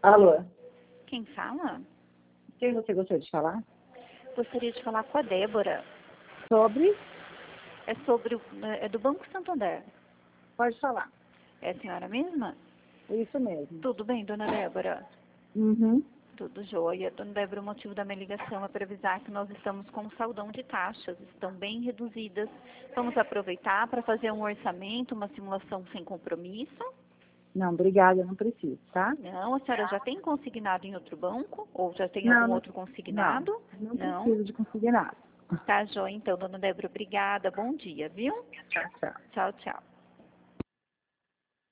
Alô, Quem fala? quem você gostaria de falar? Gostaria de falar com a Débora. Sobre? É sobre é do Banco Santander. Pode falar. É a senhora mesma? Isso mesmo. Tudo bem, dona Débora? Uhum. Tudo jóia. Dona Débora, o motivo da minha ligação é para avisar que nós estamos com um saldão de taxas, estão bem reduzidas. Vamos aproveitar para fazer um orçamento, uma simulação sem compromisso. Não, obrigada, eu não preciso, tá? Não, a senhora já tem consignado em outro banco? Ou já tem Não, algum não, outro consignado? não Não? preciso de conseguir nada. Tá jóia, então, dona Débora, obrigada. Bom dia, viu? Tchau, tchau. Tchau, tchau.